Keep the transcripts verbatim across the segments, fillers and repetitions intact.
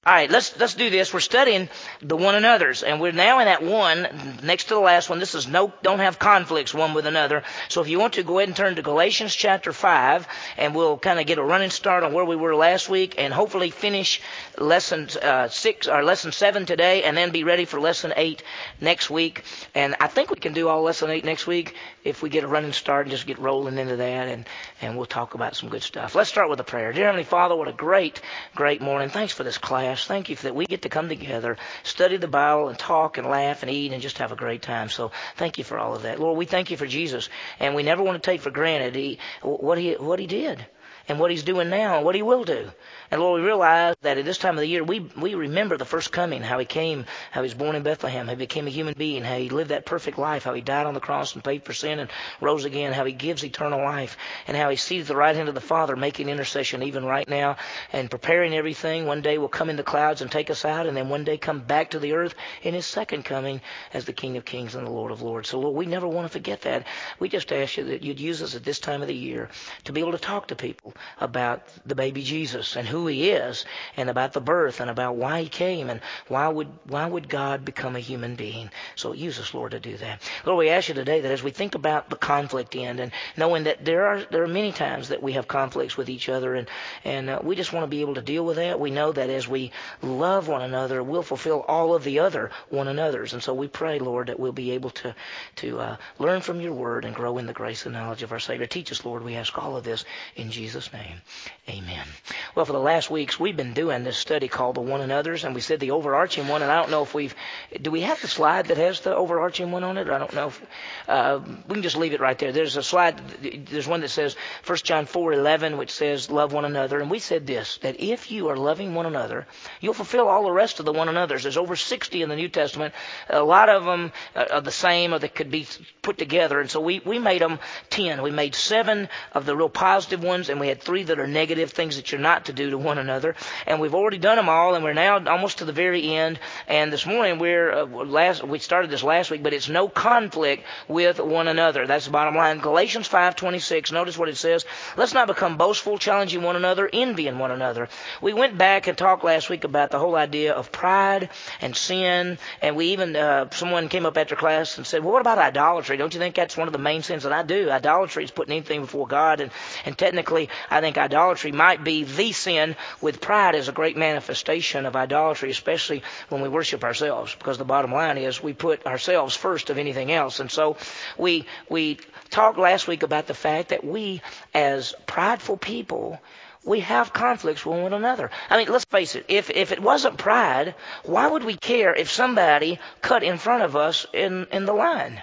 All right, let's let's do this. We're studying the one another's, and we're now in that one next to the last one. This is no don't have conflicts one with another. So if you want to, go ahead and turn to Galatians chapter five, and we'll kind of get a running start on where we were last week, and hopefully finish lesson uh, six or lesson seven today, and then be ready for lesson eight next week. And I think we can do all lesson eight next week if we get a running start and just get rolling into that, and and we'll talk about some good stuff. Let's start with a prayer. Dear Heavenly Father, what a great, great morning. Thanks for this class. Thank you for that we get to come together, study the Bible, and talk and laugh and eat and just have a great time. So thank you for all of that. Lord, we thank you for Jesus, and we never want to take for granted he, what he what he did and what he's doing now and what he will do. And Lord, we realize that at this time of the year, we we remember the first coming, how he came, how he was born in Bethlehem, how he became a human being, how he lived that perfect life, how he died on the cross and paid for sin and rose again, how he gives eternal life, and how he seated at the right hand of the Father, making intercession even right now and preparing everything. One day will come in the clouds and take us out, and then one day come back to the earth in his second coming as the King of Kings and the Lord of Lords. So Lord, we never want to forget that. We just ask you that you'd use us at this time of the year to be able to talk to people about the baby Jesus and who he is, and about the birth, and about why he came, and why would why would God become a human being. So use us, Lord, to do that. Lord, we ask you today that as we think about the conflict end, and knowing that there are there are many times that we have conflicts with each other, and and uh, we just want to be able to deal with that. We know that as we love one another, we'll fulfill all of the other one another's, and so we pray, Lord, that we'll be able to to uh, learn from your word and grow in the grace and knowledge of our Savior. Teach us, Lord. We ask all of this in Jesus' name. Amen. Well, for the last weeks, we've been doing this study called the one another's, and we said the overarching one, and I don't know if we've, do we have the slide that has the overarching one on it? I don't know. If, uh, we can just leave it right there. There's a slide, there's one that says First John four eleven, which says love one another, and we said this, that if you are loving one another, you'll fulfill all the rest of the one another's. There's over sixty in the New Testament. A lot of them are the same, or that could be put together, and so we, we made them ten. We made seven of the real positive ones, and we had three that are negative, things that you're not to do to one another. And we've already done them all, and we're now almost to the very end. And this morning we're uh, last we started this last week, but it's no conflict with one another. That's the bottom line. Galatians five twenty-six. Notice what it says. Let's not become boastful, challenging one another, envying one another. We went back and talked last week about the whole idea of pride and sin, and we even uh, someone came up after class and said, "Well, what about idolatry? Don't you think that's one of the main sins?" And I do. Idolatry is putting anything before God, and and technically, I think idolatry might be the sin, with pride as a great manifestation of idolatry, especially when we worship ourselves, because the bottom line is we put ourselves first of anything else. And so we we talked last week about the fact that we, as prideful people, we have conflicts with one another. I mean, let's face it, if if it wasn't pride, why would we care if somebody cut in front of us in, in the line?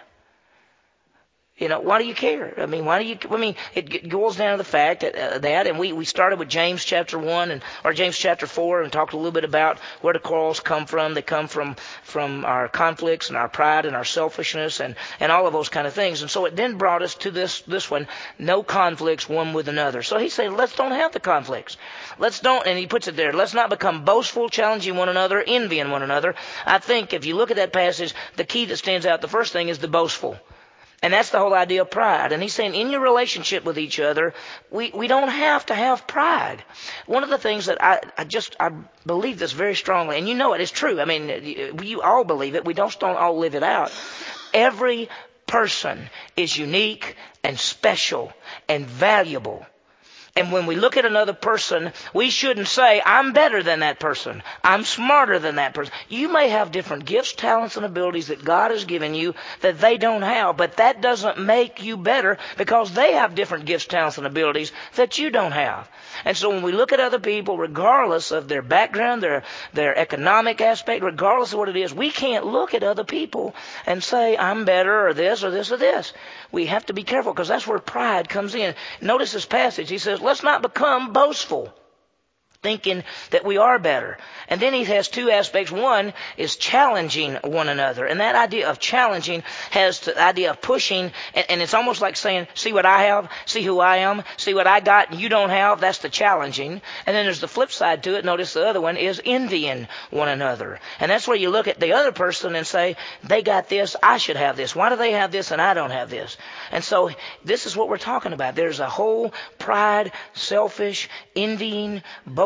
You know, why do you care? I mean, why do you, I mean, it goes down to the fact that, uh, that and we, we started with James chapter one and, or James chapter four, and talked a little bit about where the quarrels come from. They come from, from our conflicts and our pride and our selfishness and, and all of those kind of things. And so it then brought us to this, this one, no conflicts one with another. So he said, let's don't have the conflicts. Let's don't, and he puts it there, let's not become boastful, challenging one another, envying one another. I think if you look at that passage, the key that stands out, the first thing is the boastful. And that's the whole idea of pride. And he's saying in your relationship with each other, we, we don't have to have pride. One of the things that I, I just, I believe this very strongly, and you know it, it's true. I mean, you all believe it. We don't, don't all live it out. Every person is unique and special and valuable. And when we look at another person, we shouldn't say, I'm better than that person. I'm smarter than that person. You may have different gifts, talents, and abilities that God has given you that they don't have, but that doesn't make you better because they have different gifts, talents, and abilities that you don't have. And so when we look at other people, regardless of their background, their, their economic aspect, regardless of what it is, we can't look at other people and say, I'm better or this or this or this. We have to be careful because that's where pride comes in. Notice this passage. He says, let's not become boastful, thinking that we are better. And then he has two aspects. One is challenging one another. And that idea of challenging has the idea of pushing. And, and it's almost like saying, see what I have, see who I am, see what I got and you don't have. That's the challenging. And then there's the flip side to it. Notice the other one is envying one another. And that's where you look at the other person and say, they got this, I should have this. Why do they have this and I don't have this? And so this is what we're talking about. There's a whole pride, selfish, envying, boasting,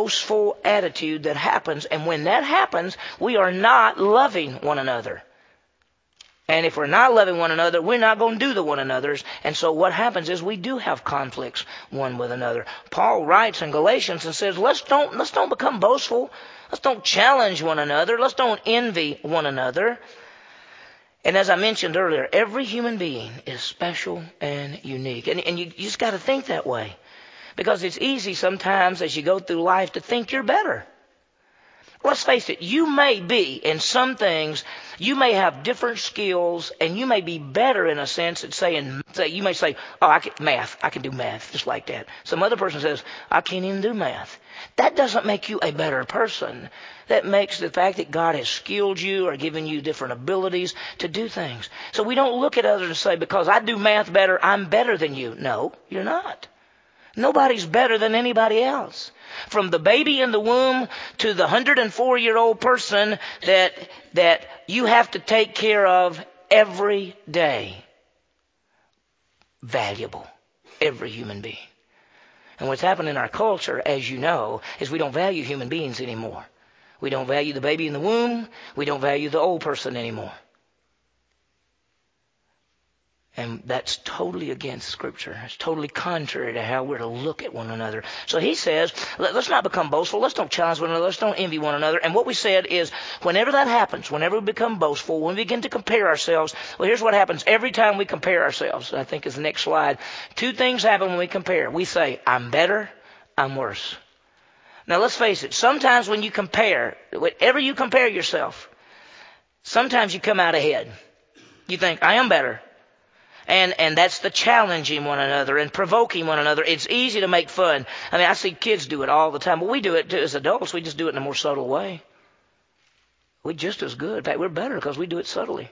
boastful attitude that happens. And when that happens, we are not loving one another. And if we're not loving one another, we're not going to do the one another's. And so what happens is we do have conflicts one with another. Paul writes in Galatians and says, let's don't, let's don't become boastful. Let's don't challenge one another. Let's don't envy one another. And as I mentioned earlier, every human being is special and unique. And, and you, you just got to think that way. Because it's easy sometimes as you go through life to think you're better. Let's face it, you may be in some things, you may have different skills, and you may be better in a sense at saying, say, you may say, oh, I can, math, I can do math, just like that. Some other person says, I can't even do math. That doesn't make you a better person. That makes the fact that God has skilled you or given you different abilities to do things. So we don't look at others and say, because I do math better, I'm better than you. No, you're not. Nobody's better than anybody else. From the baby in the womb to the one hundred four year old person that, that you have to take care of every day. Valuable. Every human being. And what's happened in our culture, as you know, is we don't value human beings anymore. We don't value the baby in the womb. We don't value the old person anymore. And that's totally against Scripture. It's totally contrary to how we're to look at one another. So he says, let's not become boastful. Let's don't challenge one another. Let's don't envy one another. And what we said is, whenever that happens, whenever we become boastful, when we begin to compare ourselves, well, here's what happens every time we compare ourselves. I think is the next slide. Two things happen when we compare. We say, I'm better, I'm worse. Now, let's face it. Sometimes when you compare, whenever you compare yourself, sometimes you come out ahead. You think, I am better. And and that's the challenging one another and provoking one another. It's easy to make fun. I mean, I see kids do it all the time. But we do it too, as adults. We just do it in a more subtle way. We're just as good. In fact, we're better because we do it subtly.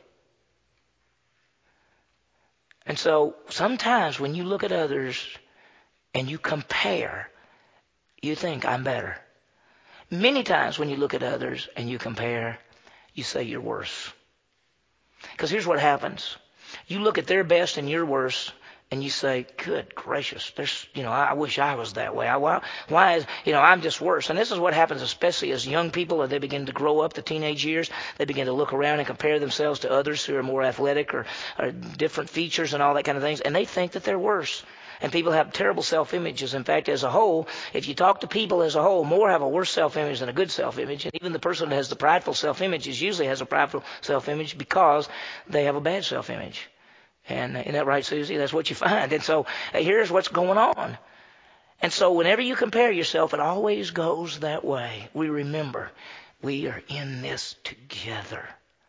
And so sometimes when you look at others and you compare, you think, I'm better. Many times when you look at others and you compare, you say you're worse. Because here's what happens. You look at their best and your worst, and you say, good gracious, there's, you know, I wish I was that way. I, why, why is, you know, I'm just worse. And this is what happens, especially as young people, as they begin to grow up, the teenage years, they begin to look around and compare themselves to others who are more athletic or, or different features and all that kind of things, and they think that they're worse. And people have terrible self-images. In fact, as a whole, if you talk to people as a whole, more have a worse self-image than a good self-image. And even the person that has the prideful self-image is usually has a prideful self-image because they have a bad self-image. And isn't that right, Susie? That's what you find. And so uh, here's what's going on. And so whenever you compare yourself, it always goes that way. We remember we are in this together.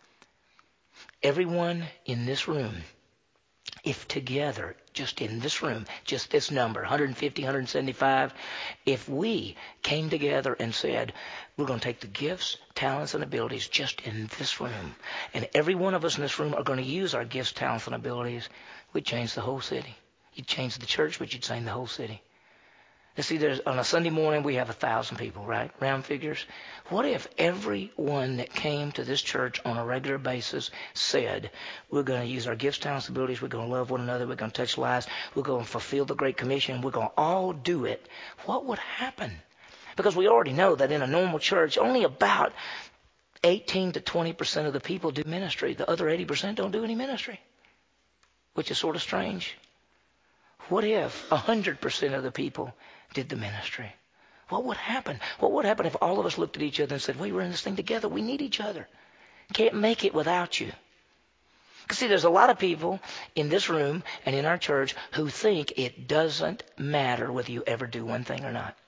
Everyone in this room, if together, just in this room, just this number, one hundred fifty, one hundred seventy-five, if we came together and said, we're going to take the gifts, talents, and abilities just in this room, and every one of us in this room are going to use our gifts, talents, and abilities, we'd change the whole city. You'd change the church, but you'd change the whole city. You see, there's, on a Sunday morning, we have a thousand people, right? Round figures. What if everyone that came to this church on a regular basis said, we're going to use our gifts, talents, abilities, we're going to love one another, we're going to touch lives, we're going to fulfill the Great Commission, we're going to all do it? What would happen? Because we already know that in a normal church, only about eighteen to twenty percent of the people do ministry. The other eighty percent don't do any ministry, which is sort of strange. What if one hundred percent of the people did the ministry? What would happen? What would happen if all of us looked at each other and said, well, we're in this thing together. We need each other. Can't make it without you. Because see, there's a lot of people in this room and in our church who think it doesn't matter whether you ever do one thing or not.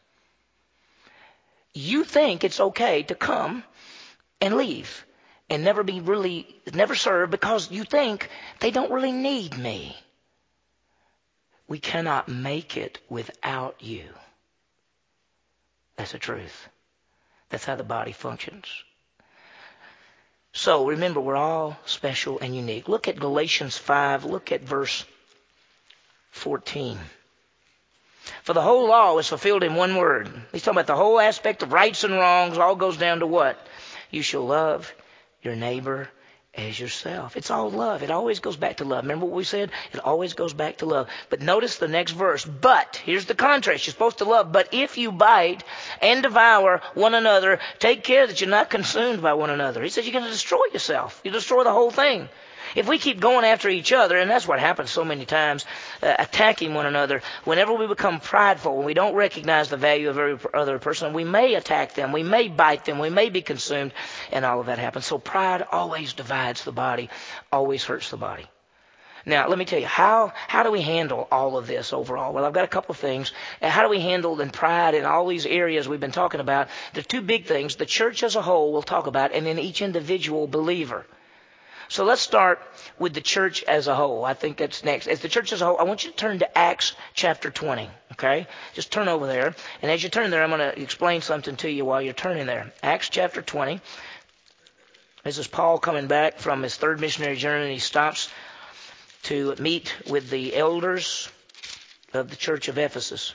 You think it's okay to come and leave and never be really, never serve because you think they don't really need me. We cannot make it without you. That's the truth. That's how the body functions. So remember, we're all special and unique. Look at Galatians five. Look at verse fourteen. For the whole law is fulfilled in one word. He's talking about the whole aspect of rights and wrongs. All goes down to what? You shall love your neighbor as yourself. It's all love. It always goes back to love. Remember what we said? It always goes back to love. But notice the next verse. But, here's the contrast. You're supposed to love. But if you bite and devour one another, take care that you're not consumed by one another. He says you're going to destroy yourself. You destroy the whole thing. If we keep going after each other, and that's what happens so many times, uh, attacking one another, whenever we become prideful, when we don't recognize the value of every other person, we may attack them, we may bite them, we may be consumed, and all of that happens. So pride always divides the body, always hurts the body. Now, let me tell you, how how do we handle all of this overall? Well, I've got a couple of things. And how do we handle the pride in all these areas we've been talking about? There are two big things. The church as a whole we'll talk about, and then each individual believer. So let's start with the church as a whole. I think that's next. As the church as a whole, I want you to turn to Acts chapter twenty, okay? Just turn over there. And as you turn there, I'm going to explain something to you while you're turning there. Acts chapter twenty. This is Paul coming back from his third missionary journey, and he stops to meet with the elders of the church of Ephesus.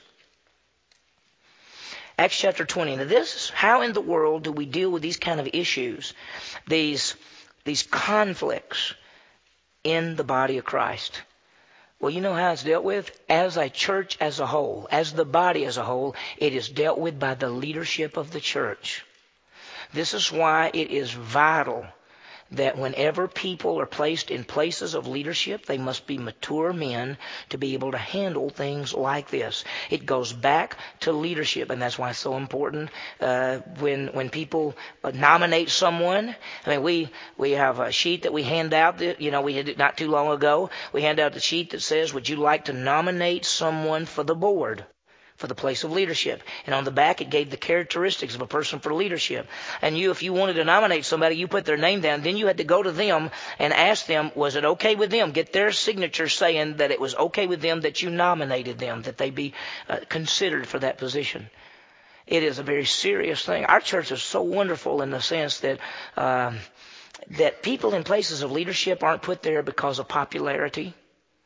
Acts chapter twenty. Now this, how in the world do we deal with these kind of issues? These These conflicts in the body of Christ. Well, you know how it's dealt with? As a church as a whole, as the body as a whole, it is dealt with by the leadership of the church. This is why it is vital that whenever people are placed in places of leadership, they must be mature men to be able to handle things like this. It goes back to leadership, and that's why it's so important uh, when when people nominate someone. I mean, we we have a sheet that we hand out. That, you know, we had it not too long ago. We hand out the sheet that says, "Would you like to nominate someone for the board?" For the place of leadership. And on the back it gave the characteristics of a person for leadership. And you, if you wanted to nominate somebody, you put their name down. Then you had to go to them and ask them, was it okay with them? Get their signature saying that it was okay with them that you nominated them, that they be uh, considered for that position. It is a very serious thing. Our church is so wonderful in the sense that uh, that people in places of leadership aren't put there because of popularity.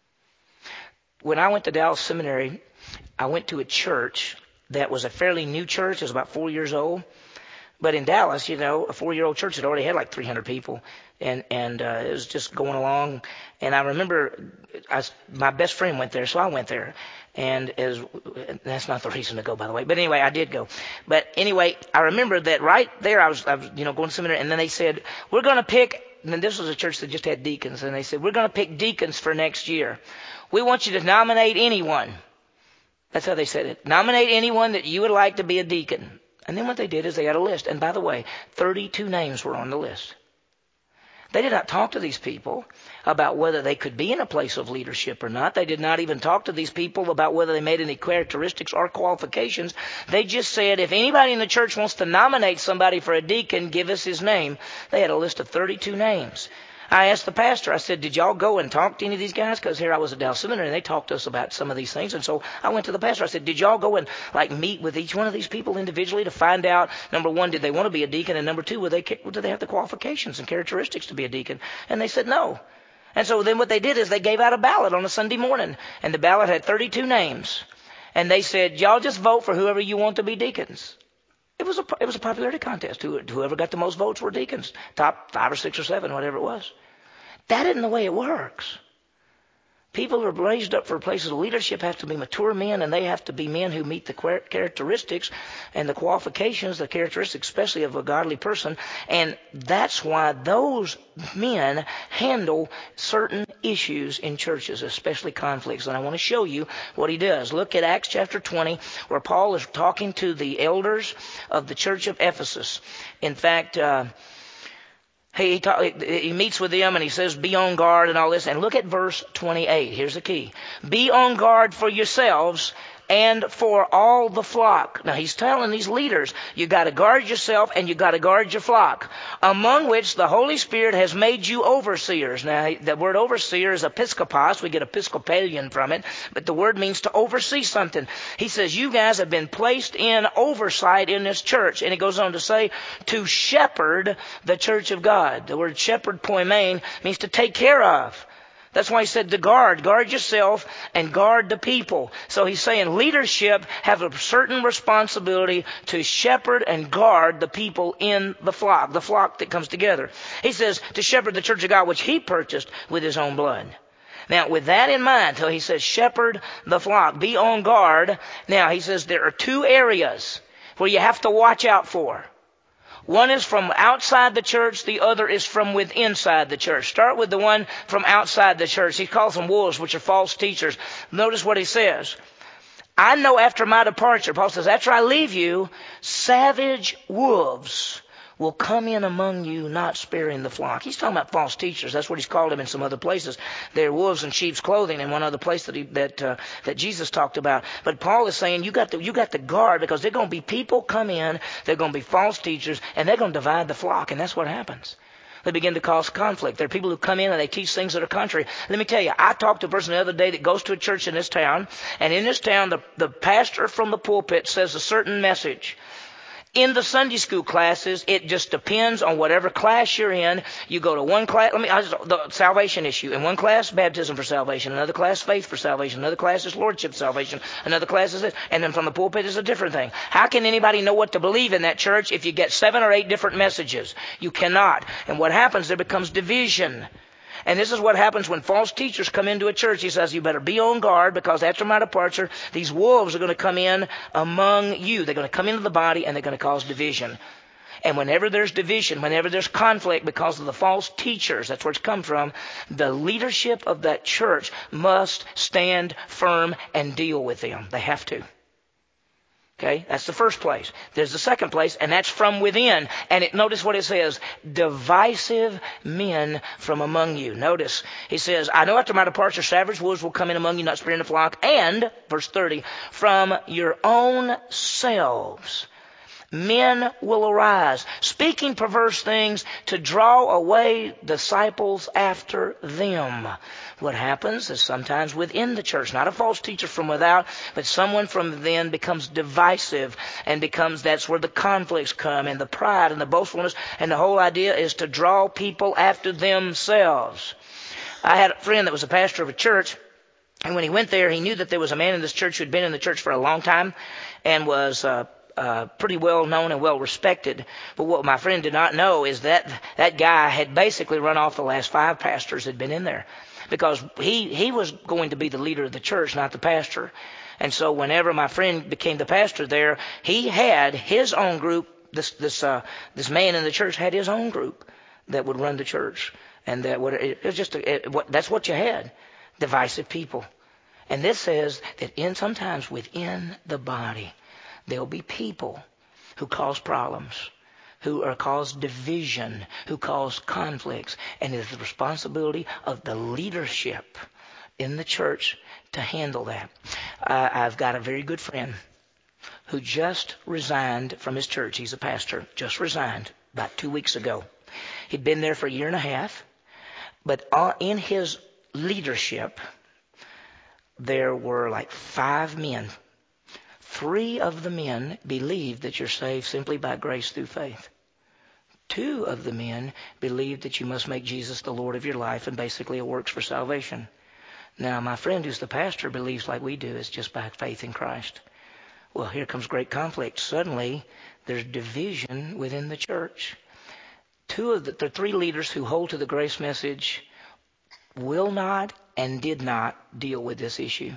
When I went to Dallas Seminary, I went to a church that was a fairly new church. It was about four years old. But in Dallas, you know, a four-year-old church had already had like three hundred people. And and uh, it was just going along. And I remember I, my best friend went there, so I went there. And as that's not the reason to go, by the way. But anyway, I did go. But anyway, I remember that right there I was, I was you know, going to seminary. And then they said, we're going to pick, and this was a church that just had deacons. And they said, we're going to pick deacons for next year. We want you to nominate anyone. That's how they said it. Nominate anyone that you would like to be a deacon. And then what they did is they had a list. And by the way, thirty-two names were on the list. They did not talk to these people about whether they could be in a place of leadership or not. They did not even talk to these people about whether they made any characteristics or qualifications. They just said, if anybody in the church wants to nominate somebody for a deacon, give us his name. They had a list of thirty-two names. I asked the pastor, I said, did y'all go and talk to any of these guys? Because here I was at Dallas Seminary, and they talked to us about some of these things. And so I went to the pastor. I said, did y'all go and like meet with each one of these people individually to find out, number one, did they want to be a deacon? And number two, were they, do they have the qualifications and characteristics to be a deacon? And they said no. And so then what they did is they gave out a ballot on a Sunday morning. And the ballot had thirty-two names. And they said, y'all just vote for whoever you want to be deacons. It was a, it was a popularity contest. Whoever got the most votes were deacons. Top five or six or seven, whatever it was. That isn't the way it works. People who are raised up for places of leadership have to be mature men, and they have to be men who meet the characteristics and the qualifications, the characteristics especially of a godly person. And that's why those men handle certain issues in churches, especially conflicts. And I want to show you what he does. Look at Acts chapter twenty, where Paul is talking to the elders of the church of Ephesus. In fact, uh, He, he, talk, he meets with them and he says, be on guard and all this. And look at verse twenty-eight. Here's the key. Be on guard for yourselves and for all the flock. Now he's telling these leaders, you got to guard yourself and you got to guard your flock, among which the Holy Spirit has made you overseers. Now the word overseer is episkopos. We get Episcopalian from it, but the word means to oversee something. He says, you guys have been placed in oversight in this church. And he goes on to say, to shepherd the church of God. The word shepherd, poimen, means to take care of. That's why he said to guard. Guard yourself and guard the people. So he's saying leadership have a certain responsibility to shepherd and guard the people in the flock, the flock that comes together. He says to shepherd the church of God, which he purchased with his own blood. Now, with that in mind, so he says shepherd the flock, be on guard. Now, he says there are two areas where you have to watch out for. One is from outside the church. The other is from within inside the church. Start with the one from outside the church. He calls them wolves, which are false teachers. Notice what he says. I know after my departure, Paul says, after I leave you, savage wolves will come in among you, not sparing the flock. He's talking about false teachers. That's what he's called them in some other places. They're wolves in sheep's clothing in one other place that he, that uh, that Jesus talked about. But Paul is saying you got to you got to guard, because they're going to be people come in, they're going to be false teachers, and they're going to divide the flock, and that's what happens. They begin to cause conflict. There are people who come in and they teach things that are contrary. Let me tell you, I talked to a person the other day that goes to a church in this town, and in this town, the, the pastor from the pulpit says a certain message. In the Sunday school classes, it just depends on whatever class you're in. You go to one class, let me, I just, the salvation issue. In one class, baptism for salvation. Another class, faith for salvation. Another class is lordship salvation. Another class is this. And then from the pulpit is a different thing. How can anybody know what to believe in that church if you get seven or eight different messages? You cannot. And what happens, there becomes division. And this is what happens when false teachers come into a church. He says, you better be on guard, because after my departure, these wolves are going to come in among you. They're going to come into the body, and they're going to cause division. And whenever there's division, whenever there's conflict because of the false teachers, that's where it's come from, the leadership of that church must stand firm and deal with them. They have to. Okay, that's the first place. There's the second place, and that's from within. And it, notice what it says, divisive men from among you. Notice, he says, I know after my departure, savage wolves will come in among you, not sparing the flock. And, verse thirty, from your own selves men will arise, speaking perverse things to draw away disciples after them. What happens is sometimes within the church, not a false teacher from without, but someone from within becomes divisive, and becomes, that's where the conflicts come, and the pride and the boastfulness, and the whole idea is to draw people after themselves. I had a friend that was a pastor of a church, and when he went there, he knew that there was a man in this church who had been in the church for a long time and was uh, Uh, pretty well known and well respected. But what my friend did not know is that that guy had basically run off the last five pastors that had been in there, because he, he was going to be the leader of the church, not the pastor. And so whenever my friend became the pastor there, he had his own group. This this uh, this man in the church had his own group that would run the church, and that would it, it was just a, it, what, that's what you had, divisive people. And this says that in sometimes within the body, there'll be people who cause problems, who are cause division, who cause conflicts. And it is the responsibility of the leadership in the church to handle that. Uh, I've got a very good friend who just resigned from his church. He's a pastor, just resigned about two weeks ago. He'd been there for a year and a half. But in his leadership, there were like five men. Three of the men believed that you're saved simply by grace through faith. Two of the men believed that you must make Jesus the Lord of your life, and basically it works for salvation. Now, my friend who's the pastor believes like we do, it's just by faith in Christ. Well, here comes great conflict. Suddenly, there's division within the church. Two of the, the three leaders who hold to the grace message will not and did not deal with this issue.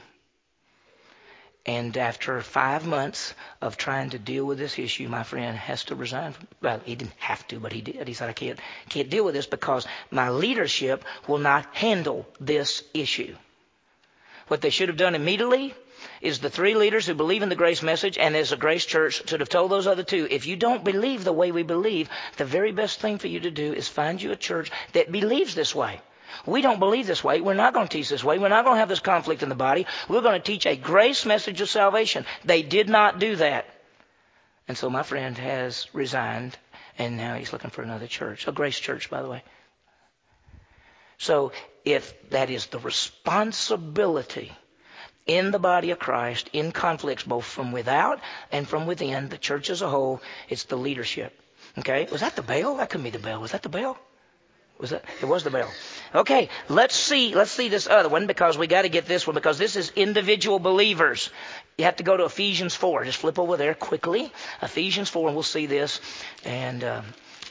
And after five months of trying to deal with this issue, my friend has to resign. Well, he didn't have to, but he did. He said, I can't, can't deal with this because my leadership will not handle this issue. What they should have done immediately is the three leaders who believe in the grace message, and there's a grace church, should have told those other two, if you don't believe the way we believe, the very best thing for you to do is find you a church that believes this way. We don't believe this way. We're not going to teach this way. We're not going to have this conflict in the body. We're going to teach a grace message of salvation. They did not do that. And so my friend has resigned, and now he's looking for another church. A grace church, by the way. So if that is the responsibility in the body of Christ, in conflicts both from without and from within, the church as a whole, it's the leadership. Okay? Was that the bell? That couldn't be the bell. Was that the bell? Was that? It was the bell. Okay, let's see. Let's see this other one because we got to get this one because this is individual believers. You have to go to Ephesians four. Just flip over there quickly. Ephesians four, and we'll see this. And um,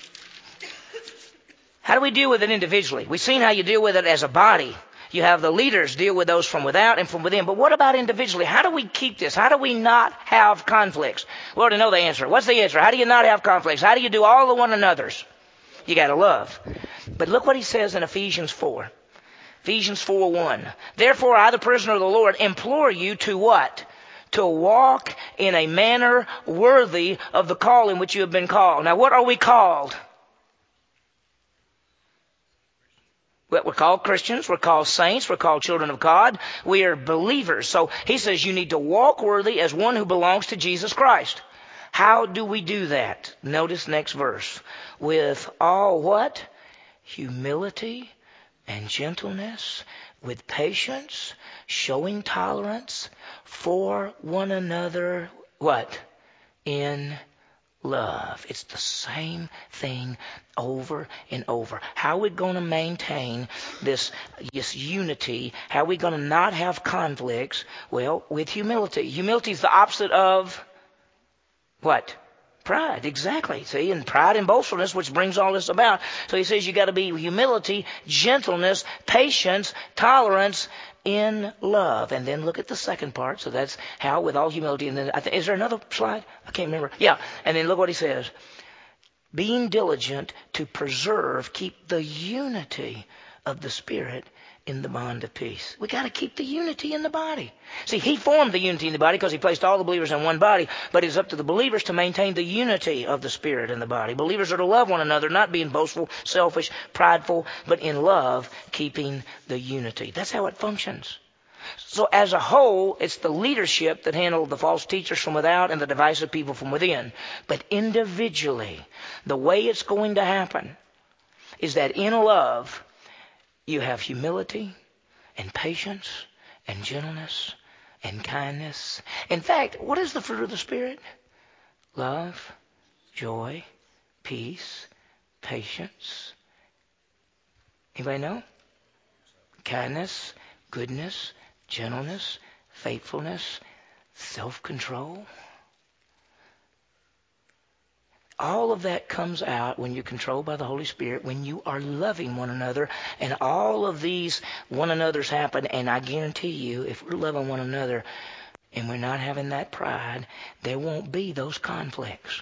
how do we deal with it individually? We've seen how you deal with it as a body. You have the leaders deal with those from without and from within. But what about individually? How do we keep this? How do we not have conflicts? We already know the answer. What's the answer? How do you not have conflicts? How do you do all the one another's? You got to love. But look what he says in Ephesians four. Ephesians four one. Therefore, I, the prisoner of the Lord, implore you to what? To walk in a manner worthy of the call in which you have been called. Now, what are we called? We're called Christians. We're called saints. We're called children of God. We are believers. So he says you need to walk worthy as one who belongs to Jesus Christ. How do we do that? Notice next verse. With all what? Humility and gentleness, with patience, showing tolerance for one another. What? In love. It's the same thing over and over. How are we going to maintain this, this unity? How are we going to not have conflicts? Well, with humility. Humility is the opposite of what? Pride. Exactly. See, and pride and boastfulness, which brings all this about. So he says you got to be humility, gentleness, patience, tolerance, in love. And then look at the second part. So that's how, with all humility. And then I th- is there another slide? I can't remember. Yeah. And then look what he says. Being diligent to preserve, keep the unity of the Spirit in the bond of peace. We got to keep the unity in the body. See, he formed the unity in the body because he placed all the believers in one body, but it's up to the believers to maintain the unity of the Spirit in the body. Believers are to love one another, not being boastful, selfish, prideful, but in love, keeping the unity. That's how it functions. So as a whole, it's the leadership that handled the false teachers from without and the divisive people from within. But individually, the way it's going to happen is that in love, you have humility and patience and gentleness and kindness. In fact, what is the fruit of the Spirit? Love, joy, peace, patience. Anybody know? Kindness, goodness, gentleness, faithfulness, self-control. All of that comes out when you're controlled by the Holy Spirit, when you are loving one another, and all of these one another's happen. And I guarantee you, if we're loving one another and we're not having that pride, there won't be those conflicts.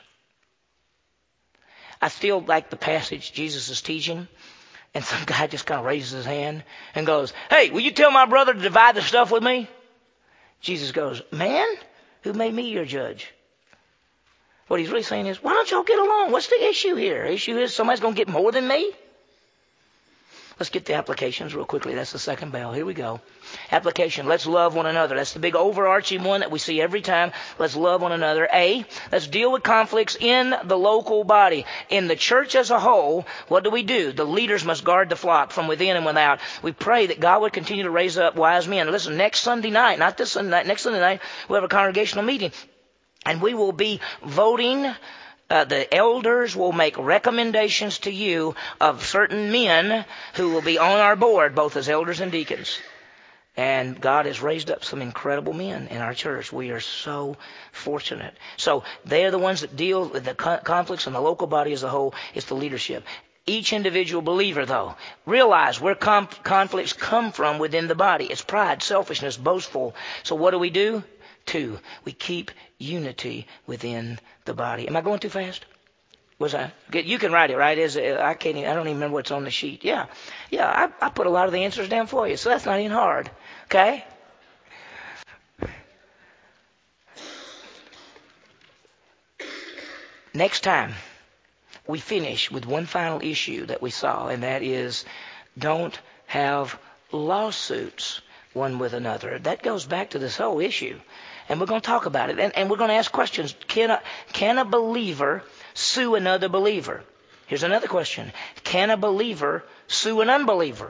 I still like the passage Jesus is teaching, and some guy just kind of raises his hand and goes, "Hey, will you tell my brother to divide the stuff with me?" Jesus goes, "Man, who made me your judge?" What he's really saying is, why don't y'all get along? What's the issue here? The issue is somebody's going to get more than me? Let's get the applications real quickly. That's the second bell. Here we go. Application. Let's love one another. That's the big overarching one that we see every time. Let's love one another. A, let's deal with conflicts in the local body. In the church as a whole, what do we do? The leaders must guard the flock from within and without. We pray that God would continue to raise up wise men. Listen, next Sunday night, not this Sunday night, next Sunday night, we'll have a congregational meeting. And we will be voting. Uh, the elders will make recommendations to you of certain men who will be on our board, both as elders and deacons. And God has raised up some incredible men in our church. We are so fortunate. So they're the ones that deal with the co- conflicts in the local body as a whole. It's the leadership. Each individual believer, though, realize where com- conflicts come from within the body. It's pride, selfishness, boastful. So what do we do? Two, we keep unity within the body. Am I going too fast? Was I? You can write it, right? Is it, I can't. Even, I don't even remember what's on the sheet. Yeah, yeah. I, I put a lot of the answers down for you, so that's not even hard. Okay. Next time, we finish with one final issue that we saw, and that is, don't have lawsuits one with another. That goes back to this whole issue. And we're going to talk about it. And, and we're going to ask questions. Can a, can a believer sue another believer? Here's another question. Can a believer sue an unbeliever?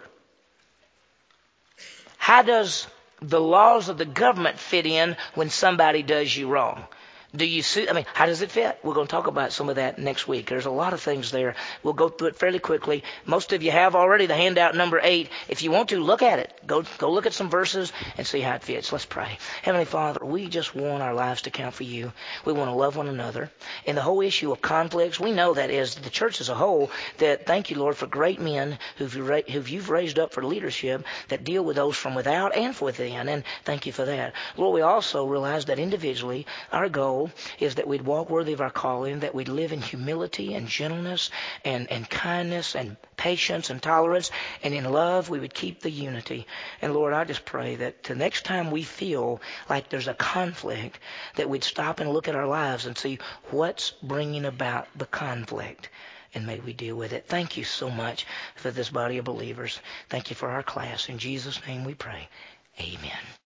How does the laws of the government fit in when somebody does you wrong? Do you see? I mean, how does it fit? We're going to talk about some of that next week. There's a lot of things there. We'll go through it fairly quickly. Most of you have already the handout number eight. If you want to, look at it. Go, go look at some verses and see how it fits. Let's pray. Heavenly Father, we just want our lives to count for you. We want to love one another. And the whole issue of conflicts, we know that is the church as a whole, that thank you, Lord, for great men who've, who've you've raised up for leadership that deal with those from without and from within. And thank you for that. Lord, we also realize that individually, our goal is that we'd walk worthy of our calling, that we'd live in humility and gentleness and, and kindness and patience and tolerance, and in love we would keep the unity. And Lord, I just pray that the next time we feel like there's a conflict, that we'd stop and look at our lives and see what's bringing about the conflict, and may we deal with it. Thank you so much for this body of believers. Thank you for our class. In Jesus' name we pray. Amen.